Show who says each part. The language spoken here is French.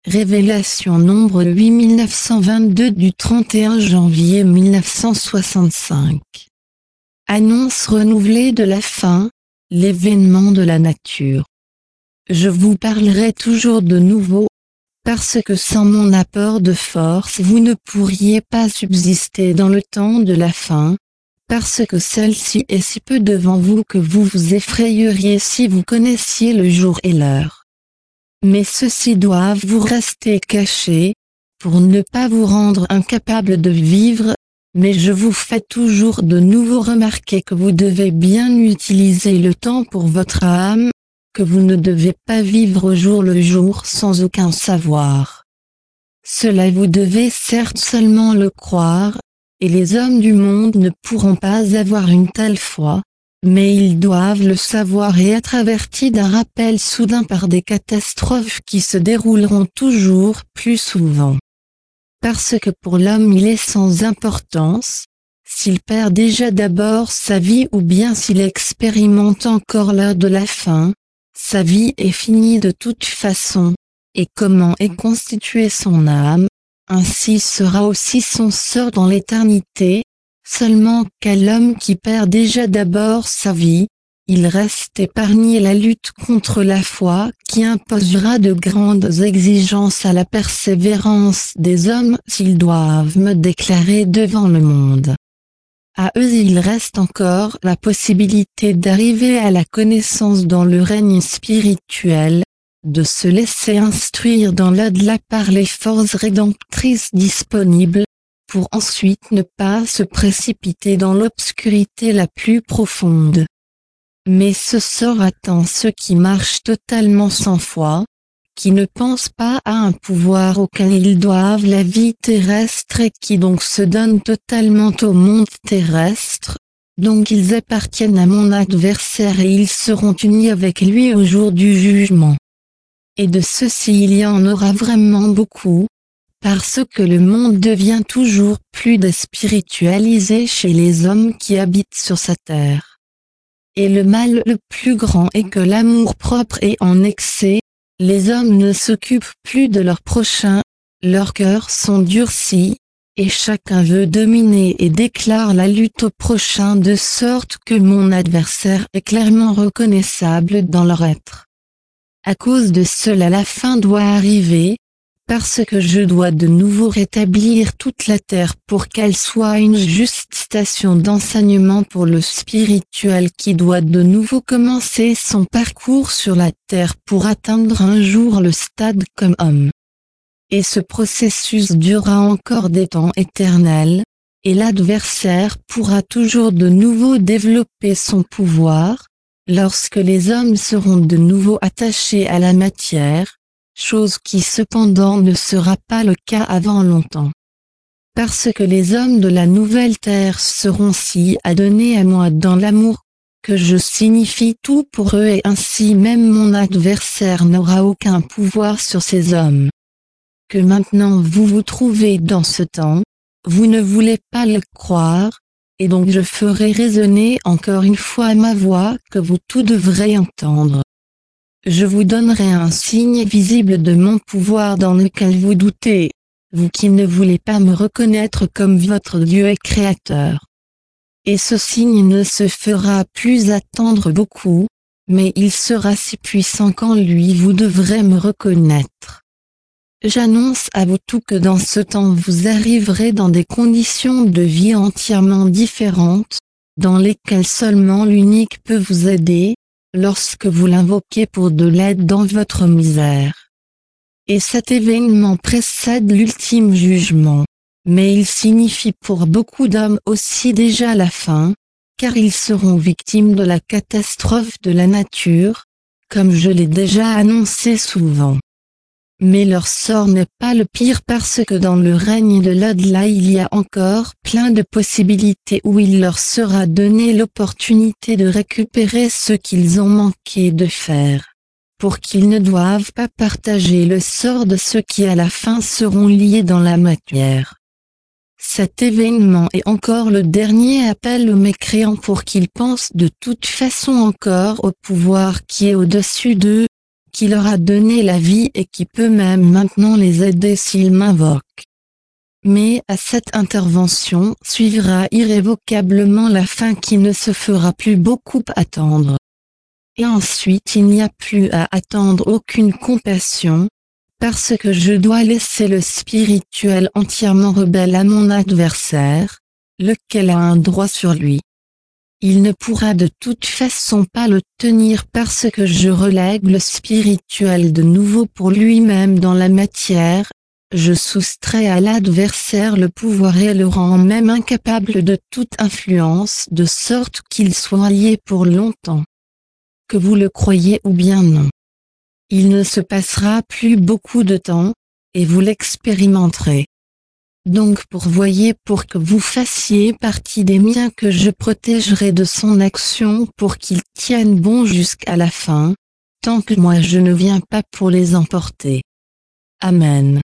Speaker 1: Révélation nombre 8922 du 31 janvier 1965. Annonce renouvelée de la fin, l'événement de la nature. Je vous parlerai toujours de nouveau, parce que sans mon apport de force vous ne pourriez pas subsister dans le temps de la fin, parce que celle-ci est si peu devant vous que vous vous effrayeriez si vous connaissiez le jour et l'heure. Mais ceux-ci doivent vous rester cachés, pour ne pas vous rendre incapable de vivre, mais je vous fais toujours de nouveau remarquer que vous devez bien utiliser le temps pour votre âme, que vous ne devez pas vivre au jour le jour sans aucun savoir. Cela vous devez certes seulement le croire, et les hommes du monde ne pourront pas avoir une telle foi, mais ils doivent le savoir et être avertis d'un rappel soudain par des catastrophes qui se dérouleront toujours plus souvent. Parce que pour l'homme il est sans importance, s'il perd déjà d'abord sa vie ou bien s'il expérimente encore l'heure de la fin, sa vie est finie de toute façon, et comment est constituée son âme, ainsi sera aussi son sort dans l'éternité. Seulement qu'à l'homme qui perd déjà d'abord sa vie, il reste épargné la lutte contre la foi qui imposera de grandes exigences à la persévérance des hommes s'ils doivent me déclarer devant le monde. À eux il reste encore la possibilité d'arriver à la connaissance dans le règne spirituel, de se laisser instruire dans l'au-delà par les forces rédemptrices disponibles, pour ensuite ne pas se précipiter dans l'obscurité la plus profonde. Mais ce sort attend ceux qui marchent totalement sans foi, qui ne pensent pas à un pouvoir auquel ils doivent la vie terrestre et qui donc se donnent totalement au monde terrestre, donc ils appartiennent à mon adversaire et ils seront unis avec lui au jour du jugement. Et de ceux-ci il y en aura vraiment beaucoup, parce que le monde devient toujours plus déspiritualisé chez les hommes qui habitent sur sa terre. Et le mal le plus grand est que l'amour-propre est en excès, les hommes ne s'occupent plus de leur prochain, leurs cœurs sont durcis, et chacun veut dominer et déclare la lutte au prochain de sorte que mon adversaire est clairement reconnaissable dans leur être. À cause de cela la fin doit arriver, parce que je dois de nouveau rétablir toute la terre pour qu'elle soit une juste station d'enseignement pour le spirituel qui doit de nouveau commencer son parcours sur la terre pour atteindre un jour le stade comme homme. Et ce processus durera encore des temps éternels, et l'adversaire pourra toujours de nouveau développer son pouvoir, lorsque les hommes seront de nouveau attachés à la matière, chose qui cependant ne sera pas le cas avant longtemps. Parce que les hommes de la nouvelle terre seront si adonnés à moi dans l'amour, que je signifie tout pour eux et ainsi même mon adversaire n'aura aucun pouvoir sur ces hommes. Que maintenant vous vous trouvez dans ce temps, vous ne voulez pas le croire, et donc je ferai résonner encore une fois ma voix que vous tous devrez entendre. Je vous donnerai un signe visible de mon pouvoir dans lequel vous doutez, vous qui ne voulez pas me reconnaître comme votre Dieu et Créateur. Et ce signe ne se fera plus attendre beaucoup, mais il sera si puissant qu'en lui vous devrez me reconnaître. J'annonce à vous tous que dans ce temps vous arriverez dans des conditions de vie entièrement différentes, dans lesquelles seulement l'unique peut vous aider, lorsque vous l'invoquez pour de l'aide dans votre misère. Et cet événement précède l'ultime jugement, mais il signifie pour beaucoup d'hommes aussi déjà la fin, car ils seront victimes de la catastrophe de la nature, comme je l'ai déjà annoncé souvent. Mais leur sort n'est pas le pire parce que dans le règne de l'au-delà il y a encore plein de possibilités où il leur sera donné l'opportunité de récupérer ce qu'ils ont manqué de faire, pour qu'ils ne doivent pas partager le sort de ceux qui à la fin seront liés dans la matière. Cet événement est encore le dernier appel aux mécréants pour qu'ils pensent de toute façon encore au pouvoir qui est au-dessus d'eux, qui leur a donné la vie et qui peut même maintenant les aider s'ils m'invoquent. Mais à cette intervention suivra irrévocablement la fin qui ne se fera plus beaucoup attendre. Et ensuite il n'y a plus à attendre aucune compassion, parce que je dois laisser le spirituel entièrement rebelle à mon adversaire, lequel a un droit sur lui. Il ne pourra de toute façon pas le tenir parce que je relègue le spirituel de nouveau pour lui-même dans la matière, je soustrais à l'adversaire le pouvoir et le rends même incapable de toute influence de sorte qu'il soit lié pour longtemps. Que vous le croyez ou bien non. Il ne se passera plus beaucoup de temps, et vous l'expérimenterez. Donc pour que vous fassiez partie des miens que je protégerai de son action pour qu'ils tiennent bon jusqu'à la fin, tant que moi je ne viens pas pour les emporter. Amen.